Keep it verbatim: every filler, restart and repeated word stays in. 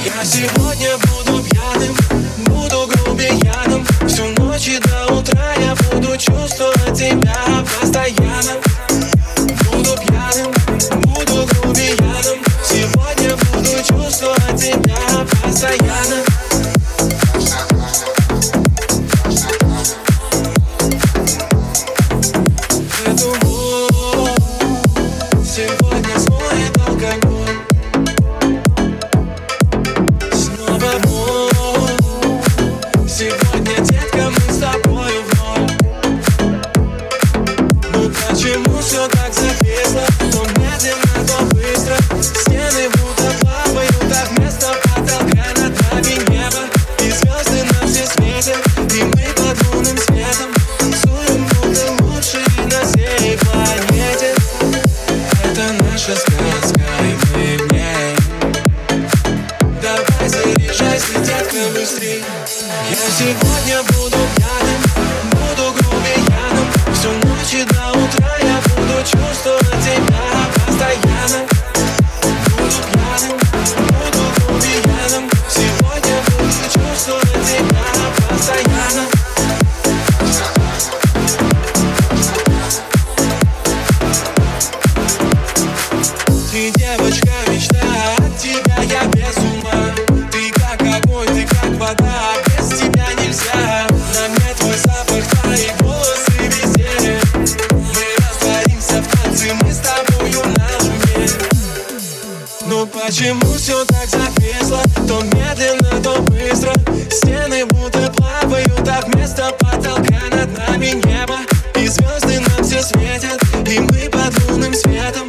Я сегодня буду пьяным, буду грубияном. Всю ночь и до утра я буду чувствовать тебя постоянно. Буду пьяным, буду грубияном. Сегодня буду чувствовать тебя постоянно. Эту боль сегодня смоет алкоголь. Снова боль. Сегодня, детка, мы с тобою вновь. Ну почему все так зависло? То медленно, то быстро. Стены будто плавают, так вместо потолка над нами небо. И звезды нам все светят, и мы под лунным светом танцуем, будто лучшие на всей планете. Это наша сказка, и мы в ней. Давай заряжайся, детка, быстрей. Я сегодня буду пьяным, буду грубияном. Всю ночь и до утра я буду чувствовать тебя постоянно. Буду пьяным, буду грубияном. Сегодня буду чувствовать тебя постоянно. Ты девочка, мечта, от тебя я без ума. Ты как огонь, ты как вода, без тебя нельзя. На мне твой запах, твои волосы везде. Мы растворимся в танце, мы с тобою на луне. Ну почему все так зависло? То медленно, то быстро. Стены будто плавают, так вместо потолка над нами небо. И звезды нам все светят, и мы под лунным светом